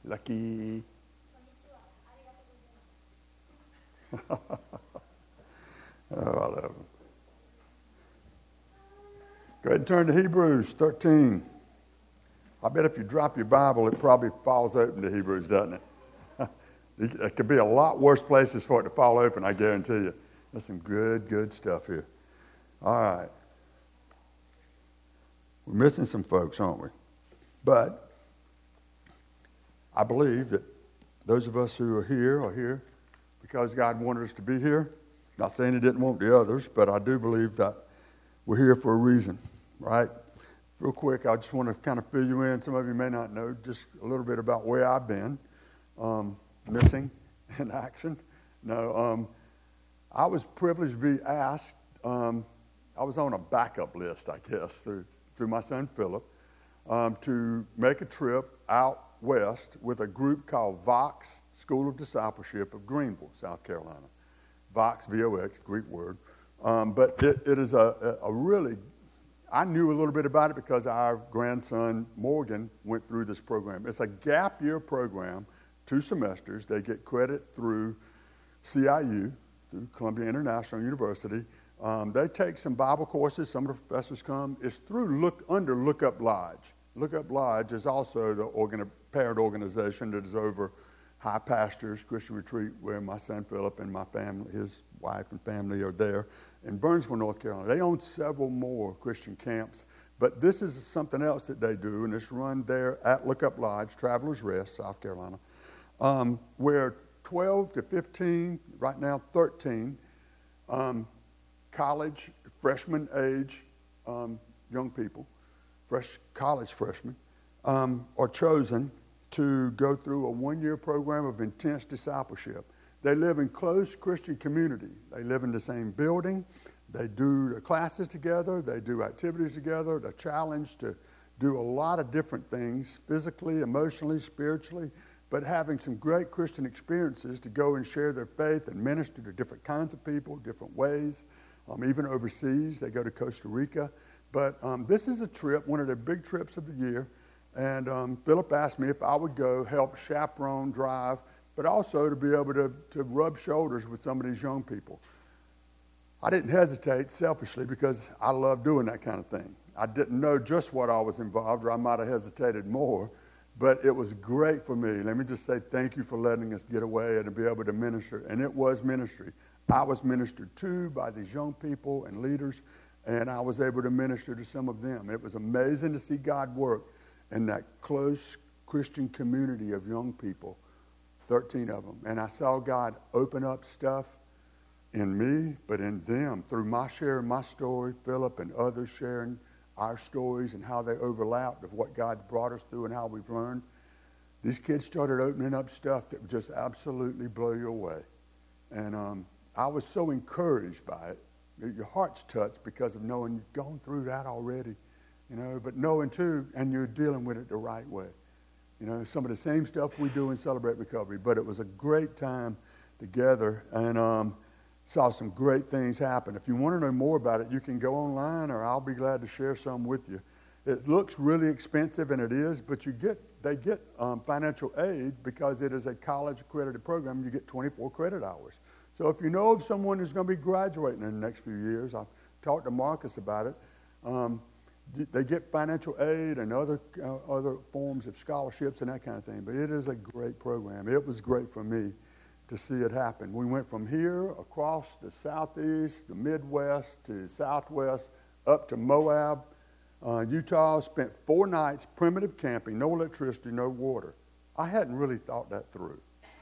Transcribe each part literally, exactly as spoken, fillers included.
Lucky. Oh, I love them. Go ahead and turn to Hebrews thirteen. I bet if you drop your Bible, it probably falls open to Hebrews, doesn't it? It could be a lot worse places for it to fall open, I guarantee you. There's some good, good stuff here. All right. We're missing some folks, aren't we? But I believe that those of us who are here are here because God wanted us to be here. Not saying He didn't want the others, but I do believe that we're here for a reason, right? Real quick, I just want to kind of fill you in. Some of you may not know just a little bit about where I've been um, missing in action. No, um, I was privileged to be asked. Um, I was on a backup list, I guess, through through my son Philip, um, to make a trip out west with a group called Vox School of Discipleship of Greenville, South Carolina. Vox, V O X, Greek word. Um, but it, it is a, a really, I knew a little bit about it because our grandson Morgan went through this program. It's a gap year program, two semesters. They get credit through C I U, through Columbia International University. Um, they take some Bible courses. Some of the professors come. It's through Look under Look Up Lodge. Look Up Lodge is also the organ, parent organization that is over High Pastures Christian Retreat, where my son Philip and my family, his wife and family, are there in Burnsville, North Carolina. They own several more Christian camps, but this is something else that they do, and it's run there at Look Up Lodge, Travelers Rest, South Carolina, um, where twelve to fifteen, right now thirteen, um, college, freshman age um, young people, fresh college freshmen, um, are chosen to go through a one-year program of intense discipleship. They live in close Christian community. They live in the same building. They do the classes together. They do activities together. They're challenged to do a lot of different things, physically, emotionally, spiritually, but having some great Christian experiences to go and share their faith and minister to different kinds of people, different ways. Um, even overseas, they go to Costa Rica. But um, this is a trip, one of the big trips of the year. And um, Philip asked me if I would go help chaperone drive, but also to be able to, to rub shoulders with some of these young people. I didn't hesitate selfishly because I love doing that kind of thing. I didn't know just what I was involved, or I might have hesitated more. But it was great for me. Let me just say thank you for letting us get away and to be able to minister. And it was ministry. I was ministered to by these young people and leaders, and I was able to minister to some of them. It was amazing to see God work in that close Christian community of young people, thirteen of them. And I saw God open up stuff in me, but in them, through my sharing my story, Philip and others sharing our stories and how they overlapped of what God brought us through and how we've learned. These kids started opening up stuff that would just absolutely blow you away. And um, I was so encouraged by it. Your heart's touched because of knowing you've gone through that already, you know, but knowing too, and you're dealing with it the right way. You know, some of the same stuff we do in Celebrate Recovery, but it was a great time together, and um, saw some great things happen. If you want to know more about it, you can go online, or I'll be glad to share some with you. It looks really expensive, and it is, but you get they get um, financial aid because it is a college-accredited program. You get twenty-four credit hours. So if you know of someone who's going to be graduating in the next few years, I've talked to Marcus about it, um, they get financial aid and other uh, other forms of scholarships and that kind of thing. But it is a great program. It was great for me to see it happen. We went from here across the southeast, the Midwest, to southwest, up to Moab, uh, Utah, spent four nights primitive camping, no electricity, no water. I hadn't really thought that through.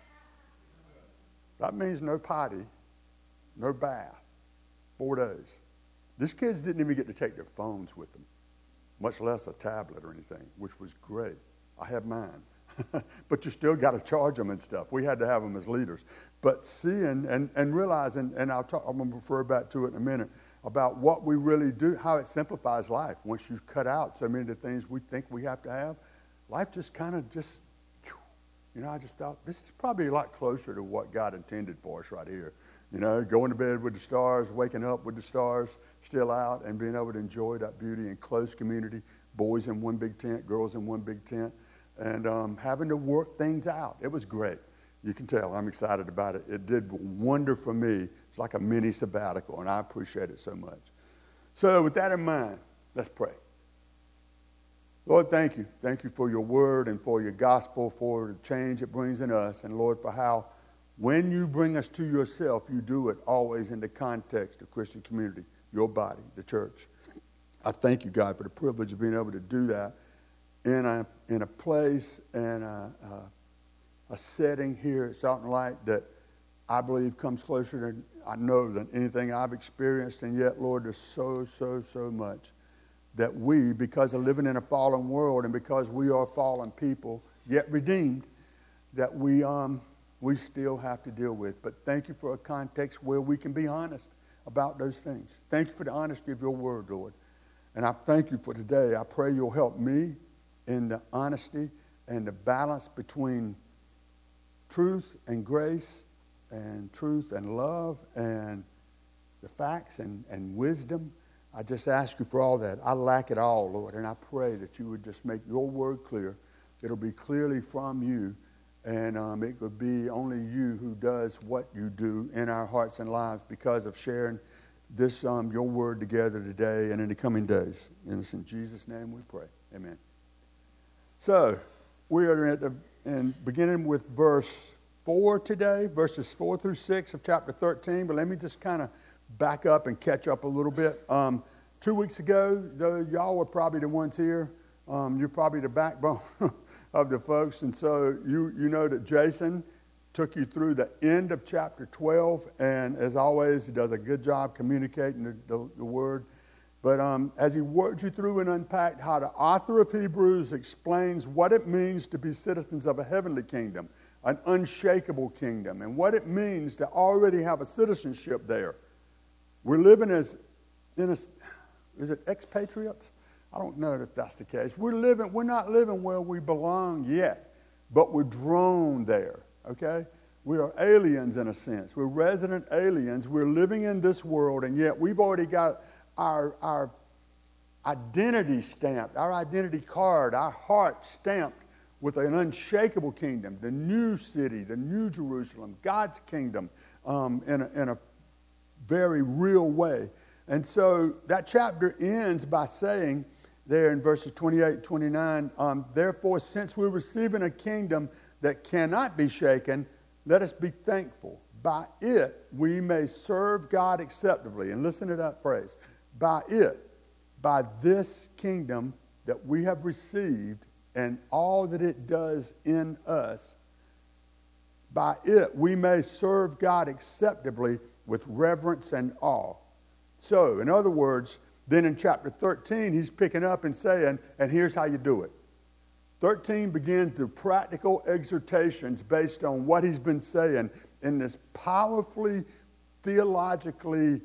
That means no potty, no bath, four days. These kids didn't even get to take their phones with them, much less a tablet or anything, which was great. I had mine. But you still got to charge them and stuff. We had to have them as leaders. But seeing and, and realizing, and I'll talk, I'm going to refer back to it in a minute, about what we really do, how it simplifies life. Once you cut out so many of the things we think we have to have, life just kind of just, you know, I just thought, this is probably a lot closer to what God intended for us right here. You know, going to bed with the stars, waking up with the stars still out, and being able to enjoy that beauty in close community, boys in one big tent, girls in one big tent. and um, having to work things out. It was great. You can tell I'm excited about it. It did wonder for me. It's like a mini sabbatical, and I appreciate it so much. So with that in mind, let's pray. Lord, thank you. Thank you for your word and for your gospel, for the change it brings in us. And Lord, for how when you bring us to yourself, you do it always in the context of Christian community, your body, the church. I thank you, God, for the privilege of being able to do that in a, in a place and a, a, a setting here at Salt and Light that I believe comes closer than I know than anything I've experienced. And yet, Lord, there's so, so, so much that we, because of living in a fallen world and because we are fallen people, yet redeemed, that we um we still have to deal with. But thank you for a context where we can be honest about those things. Thank you for the honesty of your word, Lord. And I thank you for today. I pray you'll help me in the honesty and the balance between truth and grace and truth and love and the facts and, and wisdom. I just ask you for all that. I lack it all, Lord, and I pray that you would just make your word clear. It'll be clearly from you, and um, it would be only you who does what you do in our hearts and lives because of sharing this, um, your word together today and in the coming days. And it's in Jesus' name we pray. Amen. So, we are at the, and beginning with verse four today, verses four through six of chapter thirteen, but let me just kind of back up and catch up a little bit. Um, two weeks ago, though, y'all were probably the ones here. Um, you're probably the backbone of the folks. And so you, you know that Jason took you through the end of chapter twelve. And as always, he does a good job communicating the, the, the word. But um, as he worked you through and unpacked how the author of Hebrews explains what it means to be citizens of a heavenly kingdom, an unshakable kingdom, and what it means to already have a citizenship there. We're living as, in a, is it expatriates? I don't know if that's the case. We're living, we're not living where we belong yet, but we're drawn there, okay? We are aliens in a sense. We're resident aliens. We're living in this world, and yet we've already got our, our identity stamped, our identity card, our heart stamped with an unshakable kingdom, the new city, the new Jerusalem, God's kingdom um, in a, in a very real way. And so that chapter ends by saying there in verses twenty-eight and twenty-nine, um, therefore, since we're receiving a kingdom that cannot be shaken, let us be thankful. By it, we may serve God acceptably. And listen to that phrase. By it, by this kingdom that we have received and all that it does in us, by it, we may serve God acceptably with reverence and awe. So, in other words, then in chapter thirteen, he's picking up and saying, and here's how you do it. thirteen begins the practical exhortations based on what he's been saying in this powerfully, theologically,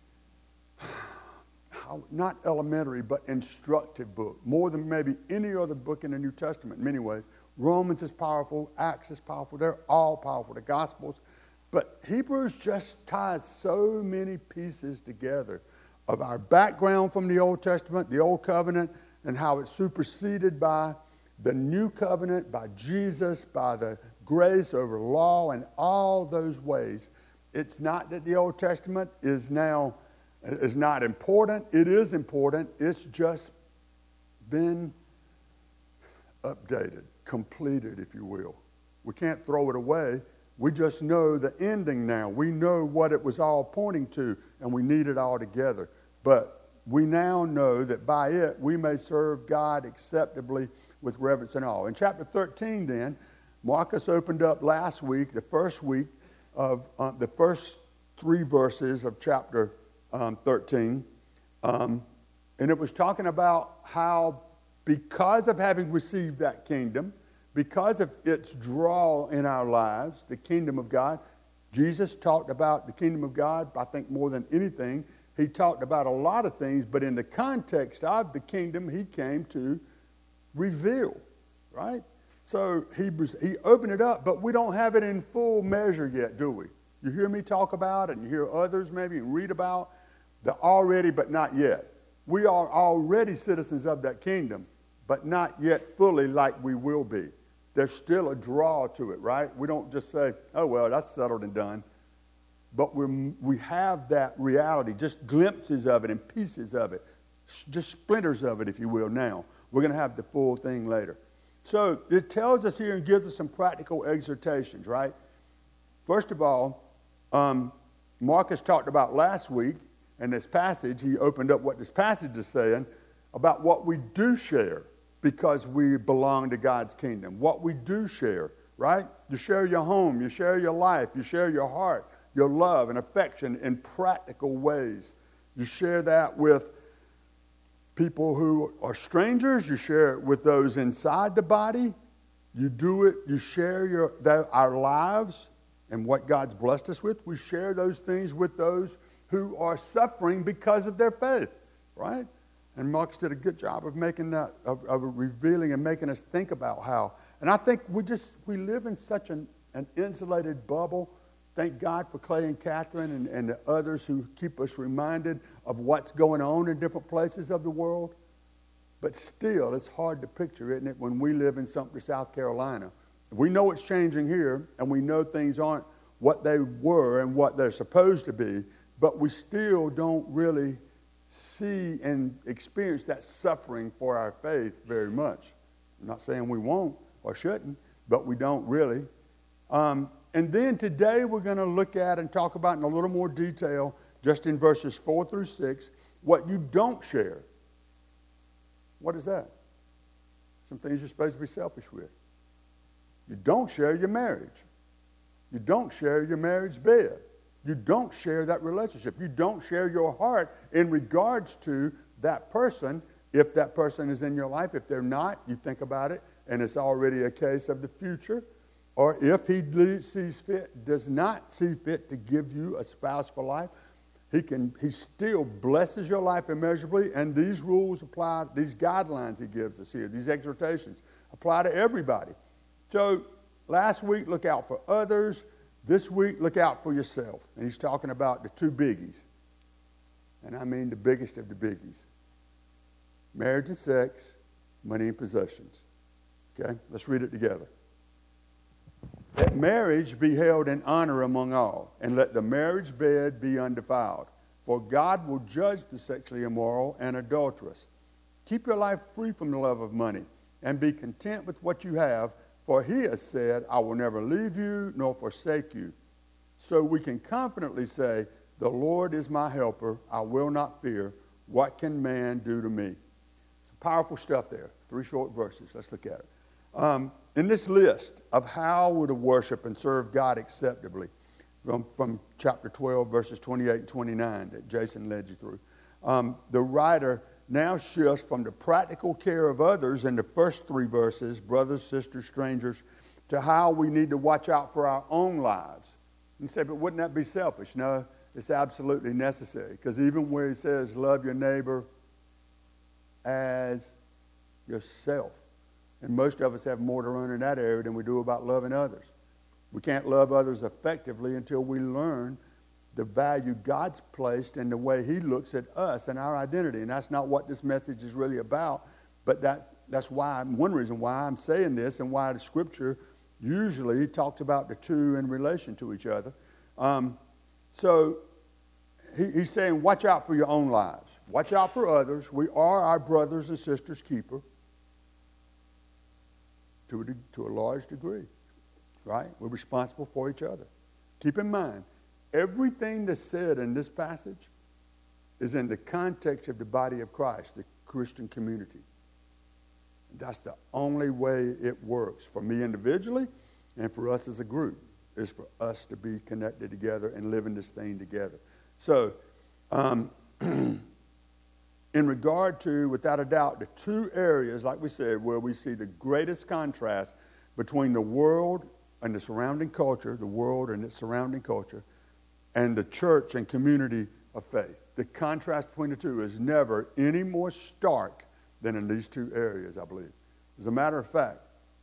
not elementary, but instructive book. More than maybe any other book in the New Testament in many ways. Romans is powerful. Acts is powerful. They're all powerful. The Gospels. But Hebrews just ties so many pieces together of our background from the Old Testament, the Old Covenant, and how it's superseded by the New Covenant, by Jesus, by the grace over law, and all those ways. It's not that the Old Testament is now is not important. It is important. It's just been updated, completed, if you will. We can't throw it away. We just know the ending now. We know what it was all pointing to, and we need it all together. But we now know that by it, we may serve God acceptably with reverence and awe. In chapter thirteen, then, Marcus opened up last week, the first week of uh, the first three verses of chapter um, thirteen. Um, and it was talking about how because of having received that kingdom, because of its draw in our lives, the kingdom of God, Jesus talked about the kingdom of God, I think more than anything. He talked about a lot of things, but in the context of the kingdom, he came to reveal, right? So he, was, he opened it up, but we don't have it in full measure yet, do we? You hear me talk about it, and you hear others maybe read about the already but not yet. We are already citizens of that kingdom, but not yet fully like we will be. There's still a draw to it, right? We don't just say, oh, well, that's settled and done. But we we have that reality, just glimpses of it and pieces of it, just splinters of it, if you will, now. We're going to have the full thing later. So it tells us here and gives us some practical exhortations, right? First of all, um, Marcus talked about last week in this passage. He opened up what this passage is saying about what we do share because we belong to God's kingdom. What we do share, right? You share your home, you share your life, you share your heart, your love and affection in practical ways. You share that with people who are strangers. You share it with those inside the body. You do it, you share your that, our lives and what God's blessed us with. We share those things with those who are suffering because of their faith, right? And Marcus did a good job of making that, of, of revealing and making us think about how. And I think we just, we live in such an, an insulated bubble. Thank God for Clay and Catherine and, and the others who keep us reminded of what's going on in different places of the world. But still, it's hard to picture, isn't it, when we live in Sumter, South Carolina. We know it's changing here, and we know things aren't what they were and what they're supposed to be, but we still don't really see and experience that suffering for our faith very much. I'm not saying we won't or shouldn't, but we don't really. Um, and then today we're going to look at and talk about in a little more detail, just in verses four through six, what you don't share. What is that? Some things you're supposed to be selfish with. You don't share your marriage. You don't share your marriage bed. You don't share that relationship. You don't share your heart in regards to that person. If that person is in your life, if they're not, you think about it, and it's already a case of the future. Or if he sees fit, does not see fit to give you a spouse for life, he can. He still blesses your life immeasurably. And these rules apply. These guidelines he gives us here, these exhortations, apply to everybody. So last week, look out for others. This week, look out for yourself. And he's talking about the two biggies. And I mean the biggest of the biggies. Marriage and sex, money and possessions. Okay, let's read it together. Let marriage be held in honor among all, and let the marriage bed be undefiled. For God will judge the sexually immoral and adulterous. Keep your life free from the love of money, and be content with what you have, for he has said, I will never leave you nor forsake you. So we can confidently say, the Lord is my helper. I will not fear. What can man do to me? Some powerful stuff there. Three short verses. Let's look at it. Um, in this list of how we're to worship and serve God acceptably, from, from chapter twelve, verses twenty-eight and twenty-nine that Jason led you through, um, the writer now shifts from the practical care of others in the first three verses, brothers, sisters, strangers, to how we need to watch out for our own lives. And you say, but wouldn't that be selfish? No, it's absolutely necessary. Because even where he says, love your neighbor as yourself. And most of us have more to learn in that area than we do about loving others. We can't love others effectively until we learn the value God's placed in the way he looks at us and our identity. And that's not what this message is really about, but that, that's why, one reason why I'm saying this and why the scripture usually talks about the two in relation to each other. Um, so he, he's saying, watch out for your own lives. Watch out for others. We are our brothers and sisters' keeper to a, to a large degree, right? We're responsible for each other. Keep in mind, everything that's said in this passage is in the context of the body of Christ, the Christian community. That's the only way it works for me individually and for us as a group, is for us to be connected together and living this thing together. So, um, in regard to, without a doubt, the two areas, like we said, where we see the greatest contrast between the world and the surrounding culture, the world and its surrounding culture, and the church and community of faith. The contrast between the two is never any more stark than in these two areas, I believe. As a matter of fact,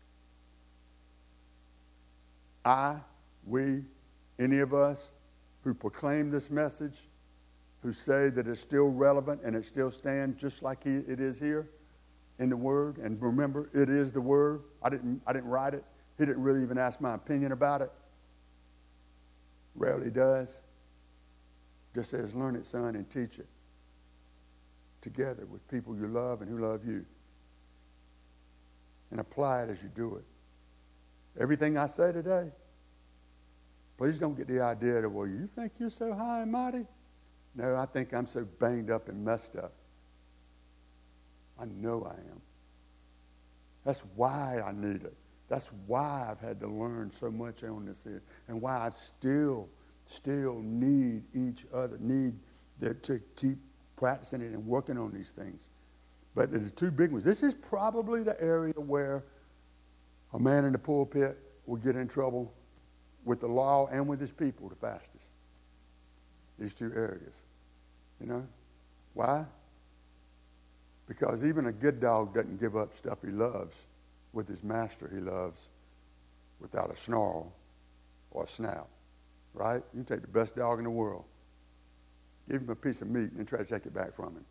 I, we, any of us who proclaim this message, who say that it's still relevant and it still stands just like it is here, in the Word. And remember, it is the Word. I didn't, I didn't write it. He didn't really even ask my opinion about it. Rarely does. Just says, learn it, son, and teach it together with people you love and who love you. And apply it as you do it. Everything I say today, please don't get the idea that, well, you think you're so high and mighty? No, I think I'm so banged up and messed up. I know I am. That's why I need it. That's why I've had to learn so much on this here, and why I still, still need each other, need the, to keep practicing it and working on these things. But the two big ones, this is probably the area where a man in the pulpit will get in trouble with the law and with his people the fastest. These two areas. You know? Why? Because even a good dog doesn't give up stuff he loves with his master he loves without a snarl or a snap. Right? You take the best dog in the world, give him a piece of meat, and then try to take it back from him.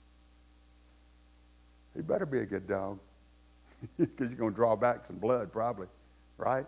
He better be a good dog, because you're going to draw back some blood probably, right?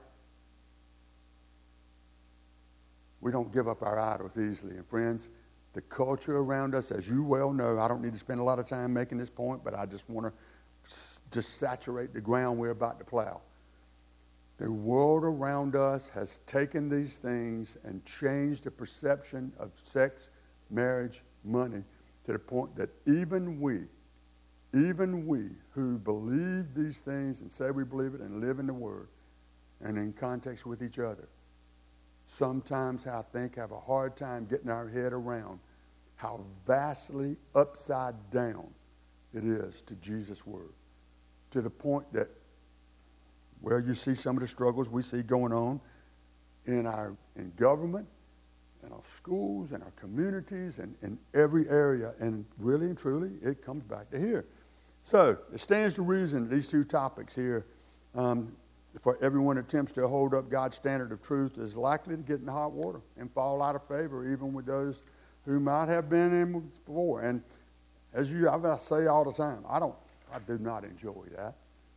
We don't give up our idols easily. And friends, the culture around us, as you well know, I don't need to spend a lot of time making this point, but I just want to just saturate the ground we're about to plow. The world around us has taken these things and changed the perception of sex, marriage, money, to the point that even we, even we who believe these things and say we believe it and live in the Word and in context with each other, sometimes I think have a hard time getting our head around how vastly upside down it is to Jesus' Word. To the point that, well, you see some of the struggles we see going on in our in government, in our schools, in our communities, and in every area. And really and truly, it comes back to here. So it stands to reason that these two topics here, um, for everyone who attempts to hold up God's standard of truth, is likely to get in hot water and fall out of favor, even with those who might have been in before. And as you, I say all the time, I don't, I do not enjoy that.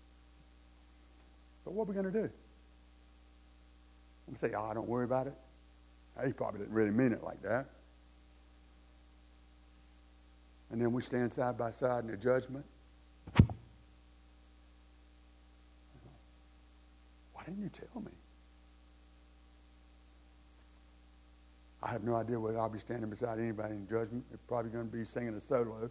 But what are we going to do? I'm going to say, oh, don't worry about it. He probably didn't really mean it like that. And then we stand side by side in the judgment. Why didn't you tell me? I have no idea whether I'll be standing beside anybody in judgment. They're probably going to be singing a solo.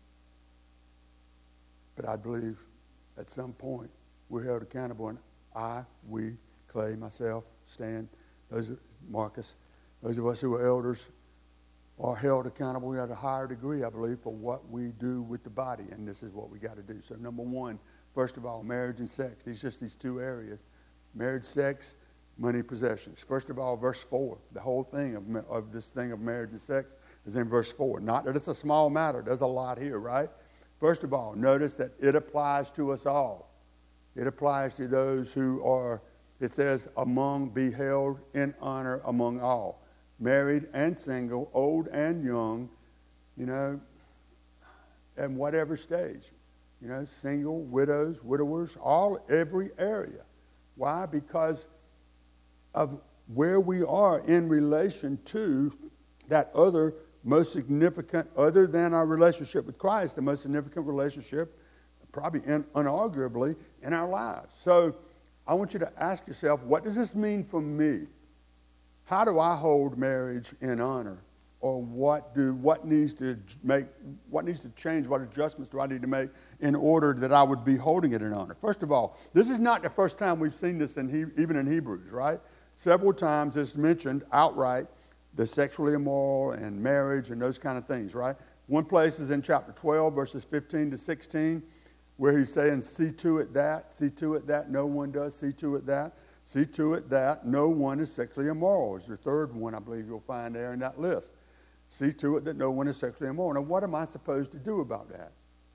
But I believe at some point we're held accountable, and I, we, Clay, myself, Stan, those Marcus, those of us who are elders are held accountable at a higher degree, I believe, for what we do with the body, and this is what we got to do. So number one, first of all, marriage and sex. These just these two areas: marriage, sex, money, possessions. First of all, verse four. The whole thing of, of this thing of marriage and sex is in verse four. Not that it's a small matter. There's a lot here, right? First of all, notice that it applies to us all. It applies to those who are, it says, among, be held in honor among all. Married and single, old and young, you know, at whatever stage. You know, single, widows, widowers, all, every area. Why? Because of where we are in relation to that other most significant, other than our relationship with Christ, the most significant relationship, probably in, unarguably, in our lives. So I want you to ask yourself, what does this mean for me? How do I hold marriage in honor? Or what do what needs to make what needs to change? What adjustments do I need to make in order that I would be holding it in honor? First of all, this is not the first time we've seen this in he, even in Hebrews, right? Several times it's mentioned outright, the sexually immoral and marriage and those kind of things, right? One place is in chapter twelve, verses fifteen to sixteen, where he's saying, see to it that, see to it that no one does, see to it that. See to it that no one is sexually immoral. It's the third one I believe you'll find there in that list. See to it that no one is sexually immoral. Now, what am I supposed to do about that?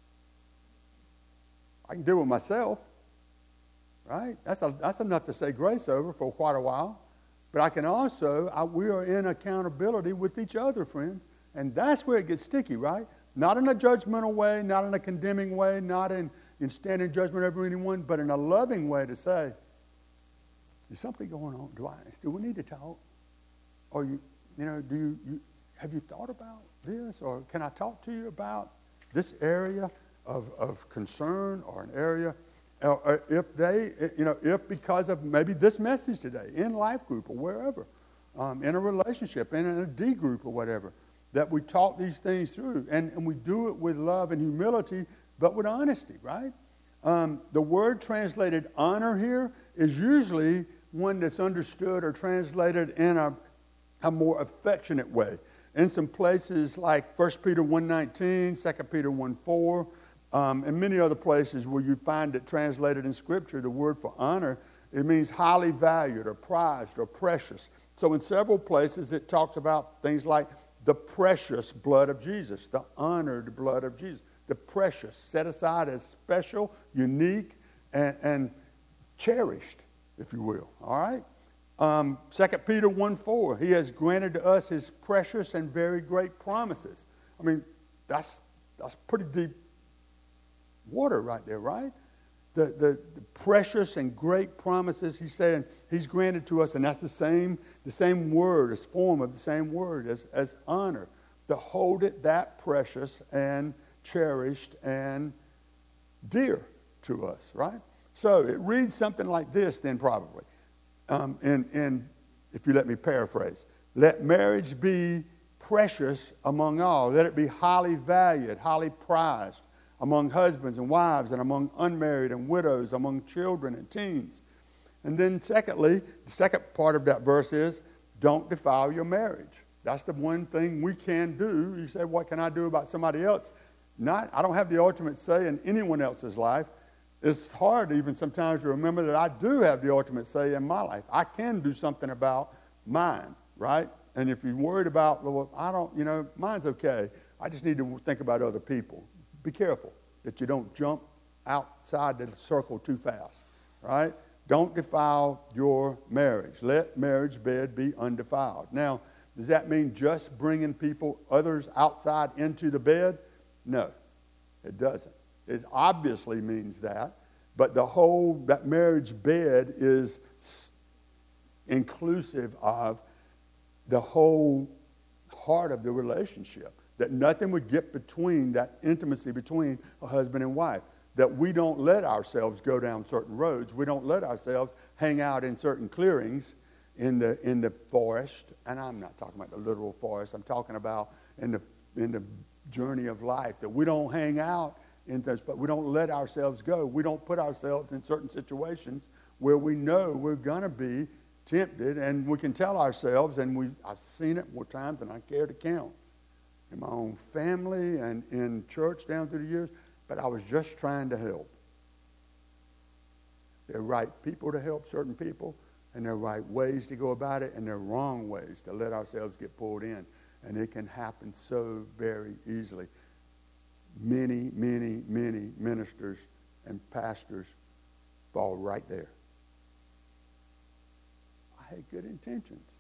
I can do it myself, right? That's, a, that's enough to say grace over for quite a while. But I can also, I, we are in accountability with each other, friends. And that's where it gets sticky, right? Not in a judgmental way, not in a condemning way, not in, in standing judgment over anyone, but in a loving way to say, is something going on? Do I? Do we need to talk? Or you, you know, do you, you have you thought about this? Or can I talk to you about this area of, of concern or an area? Or if they, you know, if because of maybe this message today in life group or wherever, um, in a relationship, in a D group or whatever, that we talk these things through, and, and we do it with love and humility, but with honesty, right? Um, the word translated honor here is usually one that's understood or translated in a, a more affectionate way. In some places like First Peter one nineteen, Second Peter one four, um, and many other places where you find it translated in Scripture, the word for honor, it means highly valued or prized or precious. So in several places it talks about things like the precious blood of Jesus, the honored blood of Jesus, the precious, set aside as special, unique, and, and cherished, if you will, all right? Um, Second Peter one four, he has granted to us his precious and very great promises. I mean, that's that's pretty deep water right there, right? The, the, the precious and great promises he's saying he's granted to us, and that's the same the same word, as form of the same word as, as honor, to hold it that precious and cherished and dear to us, right? So it reads something like this then probably, um, and, and if you let me paraphrase, let marriage be precious among all. Let it be highly valued, highly prized among husbands and wives and among unmarried and widows, among children and teens. And then secondly, the second part of that verse is, don't defile your marriage. That's the one thing we can do. You say, what can I do about somebody else? Not, I don't have the ultimate say in anyone else's life. It's hard even sometimes to remember that I do have the ultimate say in my life. I can do something about mine, right? And if you're worried about, well, I don't, you know, mine's okay. I just need to think about other people. Be careful that you don't jump outside the circle too fast, right? Don't defile your marriage. Let marriage bed be undefiled. Now, does that mean just bringing people, others outside into the bed? No, it doesn't. It obviously means that, but the whole, that marriage bed is inclusive of the whole heart of the relationship. That nothing would get between that intimacy between a husband and wife. That we don't let ourselves go down certain roads. We don't let ourselves hang out in certain clearings in the in the forest. And I'm not talking about the literal forest. I'm talking about in the in the journey of life. That we don't hang out in those, but we don't let ourselves go. We don't put ourselves in certain situations where we know we're gonna be tempted, and we can tell ourselves, and we I've seen it more times than I care to count. In my own family and in church down through the years, but I was just trying to help. There are right people to help certain people, and there are right ways to go about it, and there are wrong ways to let ourselves get pulled in. And it can happen so very easily. Many, many, many ministers and pastors fall right there. I had good intentions.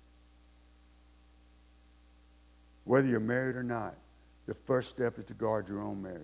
Whether you're married or not, the first step is to guard your own marriage.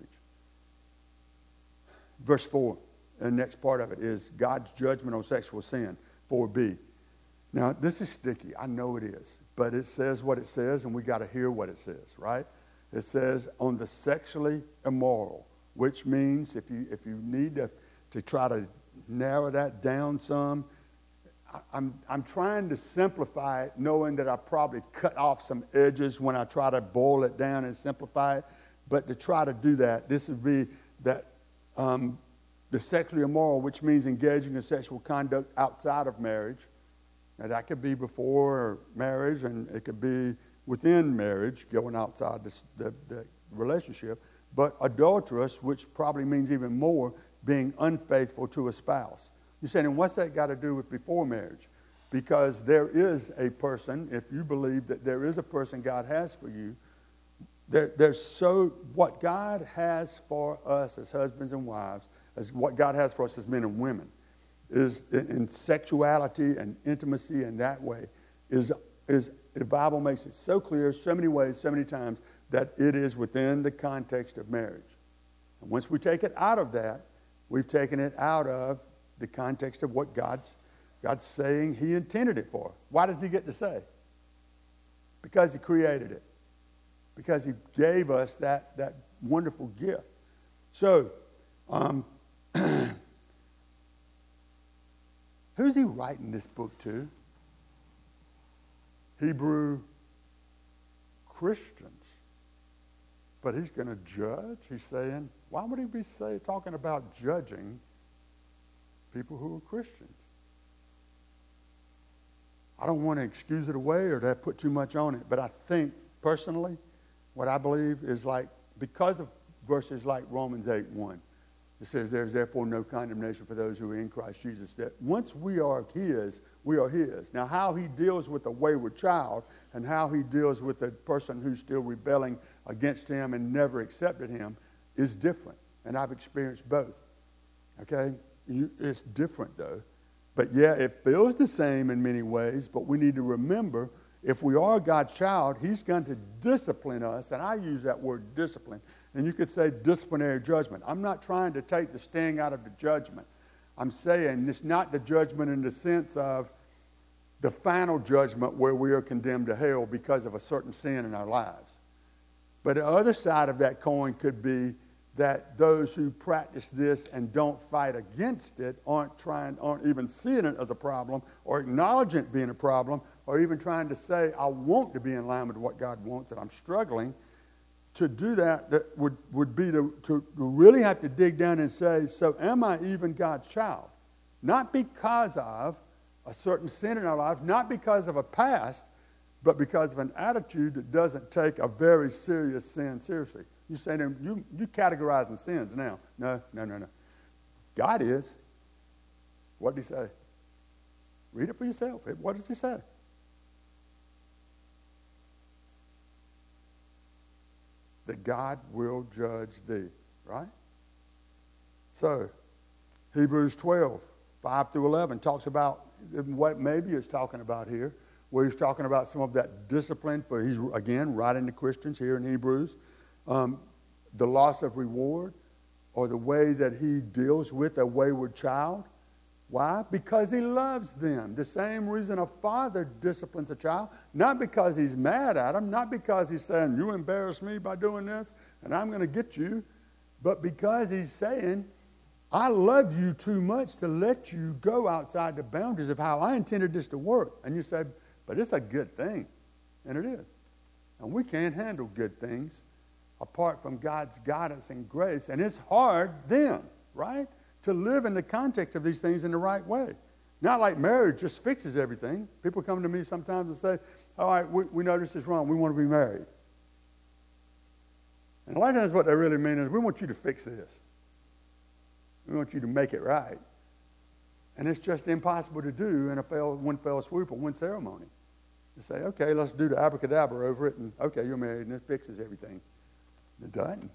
Verse four, the next part of it is God's judgment on sexual sin, four b. Now, this is sticky. I know it is. But it says what it says, and we got to hear what it says, right? It says, on the sexually immoral, which means if you if you need to, to try to narrow that down some, I'm, I'm trying to simplify it, knowing that I probably cut off some edges when I try to boil it down and simplify it. But to try to do that, this would be that um, the sexually immoral, which means engaging in sexual conduct outside of marriage. Now, that could be before marriage, and it could be within marriage, going outside the, the, the relationship. But adulterous, which probably means even more, being unfaithful to a spouse. You're saying, and what's that got to do with before marriage? Because there is a person, if you believe that there is a person God has for you, there, there's so, what God has for us as husbands and wives, as what God has for us as men and women, is in, in sexuality and intimacy in that way, is, is the Bible makes it so clear, so many ways, so many times, that it is within the context of marriage. And once we take it out of that, we've taken it out of the context of what God's, God's saying he intended it for. Why does he get to say? Because he created it. Because he gave us that, that wonderful gift. So, um, who's he writing this book to? Hebrew Christians. But he's going to judge. He's saying, why would he be say, talking about judging people who are Christians? I don't want to excuse it away or to put too much on it, but I think, personally, what I believe is like, because of verses like Romans eight one, it says, there's therefore no condemnation for those who are in Christ Jesus. That once we are his, we are his. Now, how he deals with a wayward child and how he deals with a person who's still rebelling against him and never accepted him is different. And I've experienced both. Okay? You, it's different, though. But, yeah, it feels the same in many ways, but we need to remember, if we are God's child, he's going to discipline us. And I use that word discipline. And you could say disciplinary judgment. I'm not trying to take the sting out of the judgment. I'm saying it's not the judgment in the sense of the final judgment where we are condemned to hell because of a certain sin in our lives. But the other side of that coin could be that those who practice this and don't fight against it aren't trying, aren't even seeing it as a problem or acknowledging it being a problem or even trying to say, I want to be in line with what God wants and I'm struggling. To do that, that would, would be to, to really have to dig down and say, so am I even God's child? Not because of a certain sin in our lives, not because of a past, but because of an attitude that doesn't take a very serious sin seriously. You say to him, you, you categorizing sins now. No, no, no, no. God is. What did he say? Read it for yourself. What does he say? That God will judge thee, right? So, Hebrews twelve, five through eleven talks about what maybe it's talking about here, where he's talking about some of that discipline for, he's again writing to Christians here in Hebrews, um, the loss of reward, or the way that he deals with a wayward child. Why? Because he loves them. The same reason a father disciplines a child, not because he's mad at them, not because he's saying, you embarrass me by doing this, and I'm going to get you, but because he's saying, I love you too much to let you go outside the boundaries of how I intended this to work. And you say, but it's a good thing. And it is. And we can't handle good things apart from God's guidance and grace. And it's hard then, right? To live in the context of these things in the right way. Not like marriage just fixes everything. People come to me sometimes and say, all right, we, we know this is wrong. We want to be married. And a lot of times what they really mean is, we want you to fix this. We want you to make it right. And it's just impossible to do in a fell, one fell swoop or one ceremony. You say, okay, let's do the abracadabra over it, and okay, you're married, and it fixes everything. It doesn't.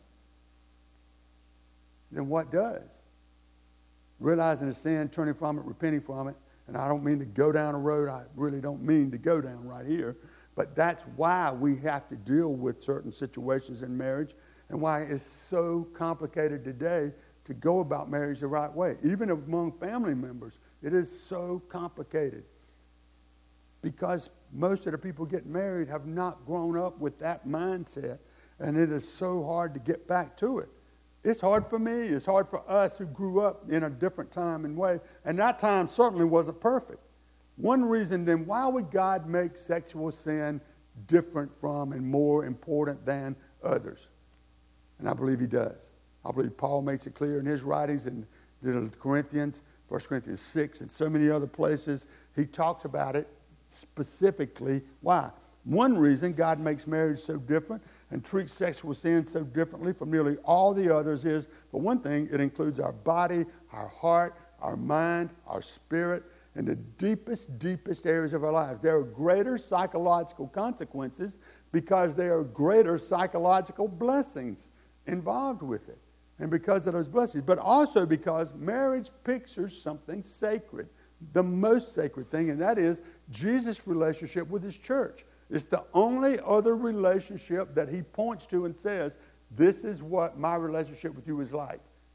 Then what does? Realizing the sin, turning from it, repenting from it. And I don't mean to go down a road I really don't mean to go down right here. But that's why we have to deal with certain situations in marriage and why it's so complicated today to go about marriage the right way. Even among family members, it is so complicated. Because most of the people getting married have not grown up with that mindset. And it is so hard to get back to it. It's hard for me. It's hard for us who grew up in a different time and way. And that time certainly wasn't perfect. One reason then, why would God make sexual sin different from and more important than others? And I believe he does. I believe Paul makes it clear in his writings in the Corinthians, First Corinthians six, and so many other places. He talks about it specifically. Why? One reason God makes marriage so different and treats sexual sin so differently from nearly all the others is, for one thing, it includes our body, our heart, our mind, our spirit, and the deepest, deepest areas of our lives. There are greater psychological consequences because there are greater psychological blessings involved with it. And because of those blessings, but also because marriage pictures something sacred, the most sacred thing, and that is Jesus' relationship with his church. It's the only other relationship that he points to and says, this is what my relationship with you is like.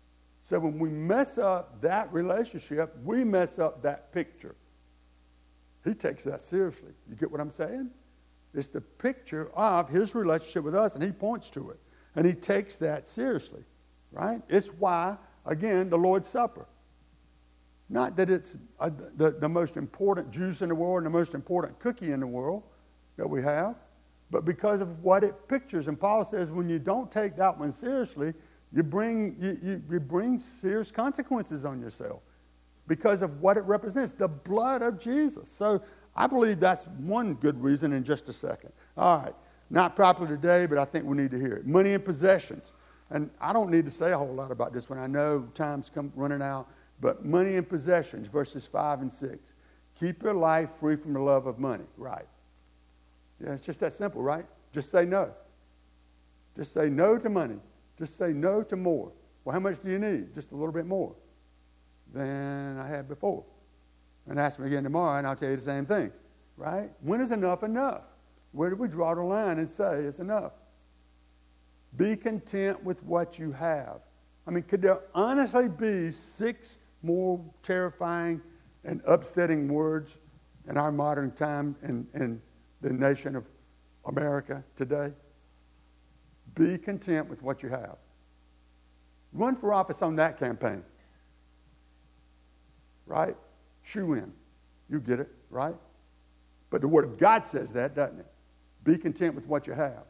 So when we mess up that relationship, we mess up that picture. He takes that seriously. You get what I'm saying? It's the picture of his relationship with us, and he points to it. And he takes that seriously, right? It's why, again, the Lord's Supper. Not that it's a, the, the most important juice in the world and the most important cookie in the world that we have, but because of what it pictures. And Paul says when you don't take that one seriously, you bring, you, you, you bring serious consequences on yourself because of what it represents, the blood of Jesus. So I believe that's one good reason in just a second. All right, not popular today, but I think we need to hear it. Money and possessions. And I don't need to say a whole lot about this one. I know time's come running out. But money and possessions, verses five and six. Keep your life free from the love of money. Right. Yeah, it's just that simple, right? Just say no. Just say no to money. Just say no to more. Well, how much do you need? Just a little bit more than I had before. And ask me again tomorrow, and I'll tell you the same thing. Right? When is enough enough? Where do we draw the line and say it's enough? Be content with what you have. I mean, could there honestly be six more terrifying and upsetting words in our modern time in, in the nation of America today? Be content with what you have. Run for office on that campaign. Right? Shoe in. You get it, right? But the Word of God says that, doesn't it? Be content with what you have.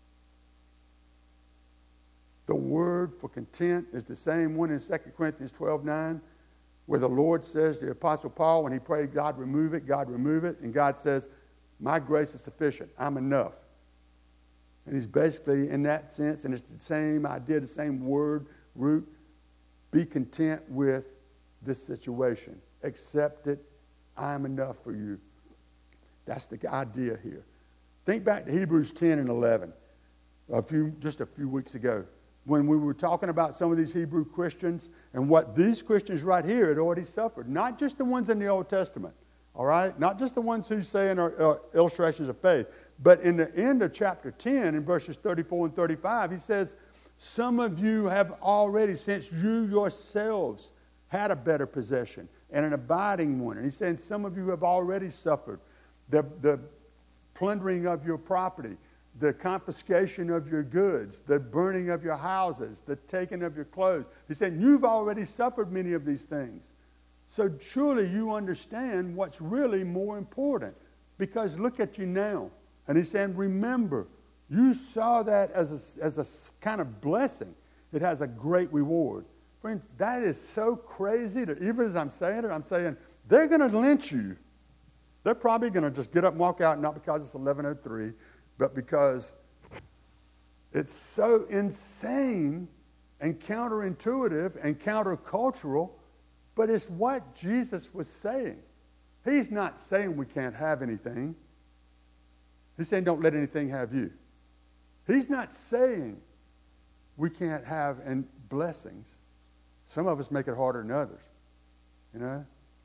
The word for content is the same one in Second Corinthians twelve nine, where the Lord says to the Apostle Paul, when he prayed, God remove it, God remove it, and God says, my grace is sufficient, I'm enough. And he's basically in that sense, and it's the same idea, the same word, root, be content with this situation. Accept it, I'm enough for you. That's the idea here. Think back to Hebrews ten and eleven, a few, just a few weeks ago, when we were talking about some of these Hebrew Christians and what these Christians right here had already suffered. Not just the ones in the Old Testament, all right? Not just the ones who say in our uh, illustrations of faith. But in the end of chapter ten, in verses thirty-four and thirty-five, he says, some of you have already, since you yourselves had a better possession and an abiding one. And he's saying some of you have already suffered the, the plundering of your property, the confiscation of your goods, the burning of your houses, the taking of your clothes. He said, you've already suffered many of these things. So surely you understand what's really more important. Because look at you now. And he's saying, remember, you saw that as a, as a kind of blessing. It has a great reward. Friends, that is so crazy that even as I'm saying it, I'm saying, they're going to lynch you. They're probably going to just get up and walk out, not because it's eleven oh three, but because it's so insane and counterintuitive and countercultural, but it's what Jesus was saying. He's not saying we can't have anything. He's saying don't let anything have you. He's not saying we can't have and blessings. Some of us make it harder than others, you know,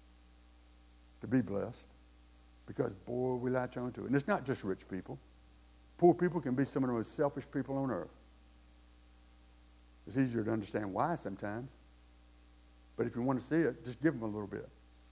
to be blessed because, boy, we latch onto it. And it's not just rich people. Poor people can be some of the most selfish people on earth. It's easier to understand why sometimes. But if you want to see it, just give them a little bit.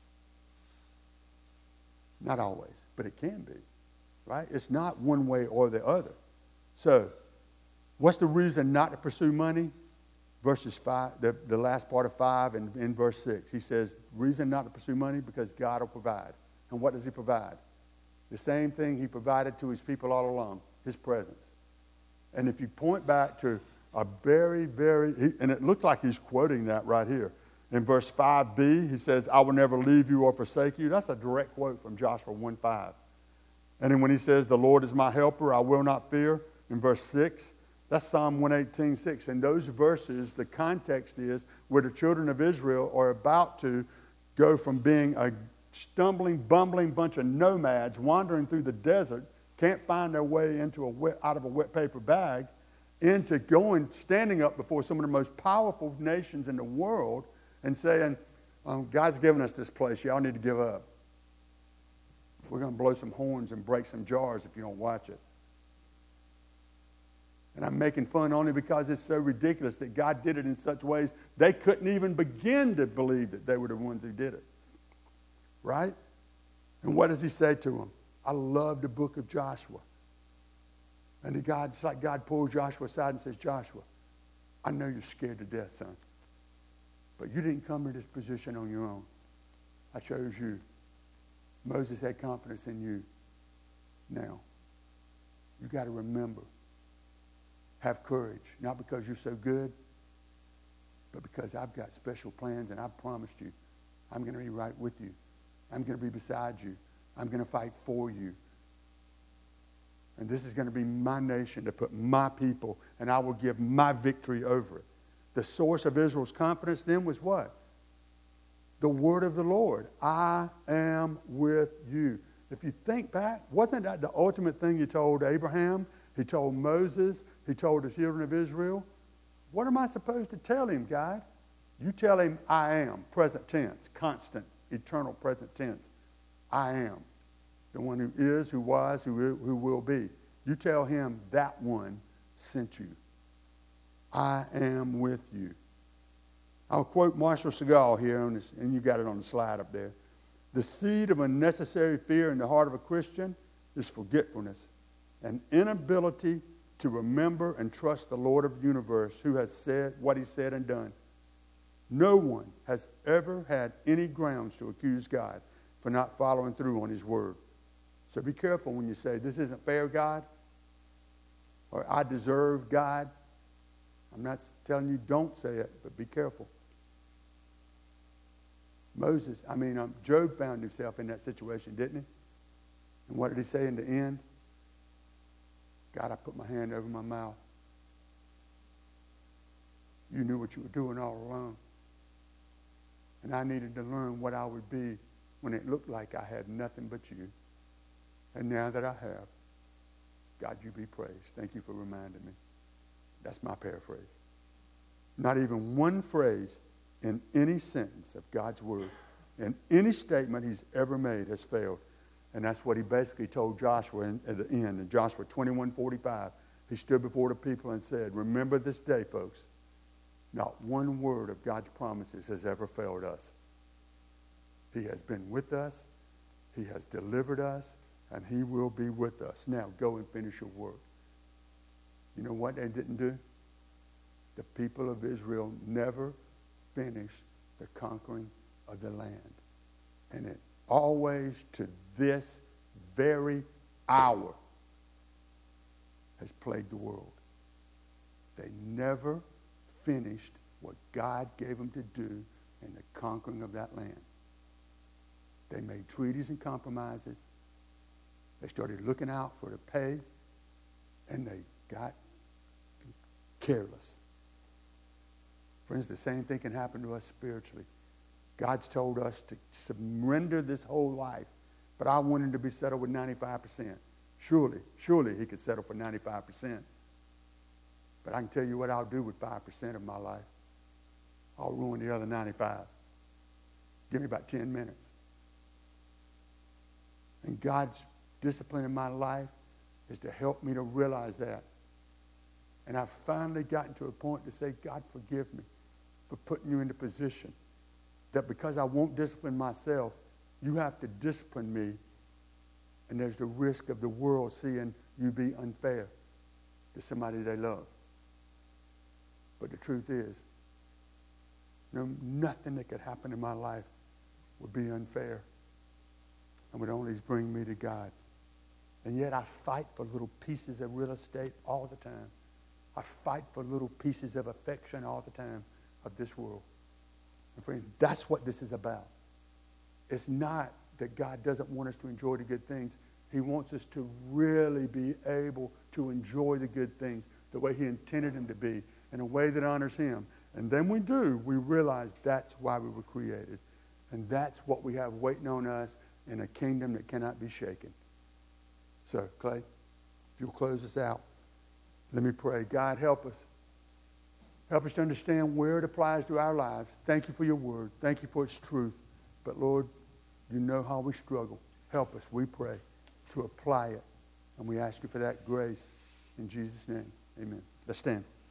Not always, but it can be. Right? It's not one way or the other. So, what's the reason not to pursue money? Verses five, the, the last part of five and in verse six. He says, reason not to pursue money because God will provide. And what does he provide? The same thing he provided to his people all along. His presence. And if you point back to a very, very, he, and it looks like he's quoting that right here. In verse five b, he says, I will never leave you or forsake you. That's a direct quote from Joshua one five. And then when he says, the Lord is my helper, I will not fear, in verse six, that's Psalm one eighteen six. In those verses, the context is where the children of Israel are about to go from being a stumbling, bumbling bunch of nomads wandering through the desert, can't find their way into a wet, out of a wet paper bag, into going, standing up before some of the most powerful nations in the world and saying, um, God's given us this place. Y'all need to give up. We're going to blow some horns and break some jars if you don't watch it. And I'm making fun only because it's so ridiculous that God did it in such ways they couldn't even begin to believe that they were the ones who did it. Right? And what does he say to them? I love the book of Joshua. And the God, it's like God pulls Joshua aside and says, Joshua, I know you're scared to death, son. But you didn't come to this position on your own. I chose you. Moses had confidence in you. Now, you got to remember, have courage, not because you're so good, but because I've got special plans and I've promised you I'm going to be right with you. I'm going to be beside you. I'm going to fight for you. And this is going to be my nation to put my people, and I will give my victory over it. The source of Israel's confidence then was what? The word of the Lord. I am with you. If you think back, wasn't that the ultimate thing he told Abraham? He told Moses. He told the children of Israel. What am I supposed to tell him, God? You tell him, I am, present tense, constant, eternal present tense. I am. The one who is, who was, who, who will be. You tell him that one sent you. I am with you. I'll quote Marshall Segal here, on this, and you got it on the slide up there. The seed of unnecessary fear in the heart of a Christian is forgetfulness, an inability to remember and trust the Lord of the universe who has said what he said and done. No one has ever had any grounds to accuse God for not following through on his word. So be careful when you say, this isn't fair, God, or I deserve God. I'm not telling you don't say it, but be careful. Moses, I mean, um, Job found himself in that situation, didn't he? And what did he say in the end? God, I put my hand over my mouth. You knew what you were doing all along. And I needed to learn what I would be when it looked like I had nothing but you. And now that I have, God, you be praised. Thank you for reminding me. That's my paraphrase. Not even one phrase in any sentence of God's word, in any statement he's ever made, has failed. And that's what he basically told Joshua in, at the end. In Joshua twenty-one forty-five, he stood before the people and said, remember this day, folks, not one word of God's promises has ever failed us. He has been with us. He has delivered us. And he will be with us. Now, go and finish your work. You know what they didn't do? The people of Israel never finished the conquering of the land. And it always, to this very hour, has plagued the world. They never finished what God gave them to do in the conquering of that land. They made treaties and compromises. They started looking out for the pay, and they got careless. Friends, the same thing can happen to us spiritually. God's told us to surrender this whole life, but I want him to be settled with ninety-five percent. Surely, surely he could settle for ninety-five percent. But I can tell you what I'll do with five percent of my life. I'll ruin the other ninety-five. Give me about ten minutes. And God's discipline in my life is to help me to realize that. And I've finally gotten to a point to say, God, forgive me for putting you in the position that because I won't discipline myself, you have to discipline me. And there's the risk of the world seeing you be unfair to somebody they love. But the truth is, no, nothing that could happen in my life would be unfair and would only bring me to God. And yet I fight for little pieces of real estate all the time. I fight for little pieces of affection all the time of this world. And friends, that's what this is about. It's not that God doesn't want us to enjoy the good things. He wants us to really be able to enjoy the good things the way he intended them to be, in a way that honors him. And then we do, we realize that's why we were created. And that's what we have waiting on us in a kingdom that cannot be shaken. So, Clay, if you'll close us out, let me pray. God, help us. Help us to understand where it applies to our lives. Thank you for your word. Thank you for its truth. But, Lord, you know how we struggle. Help us, we pray, to apply it. And we ask you for that grace in Jesus' name. Amen. Let's stand.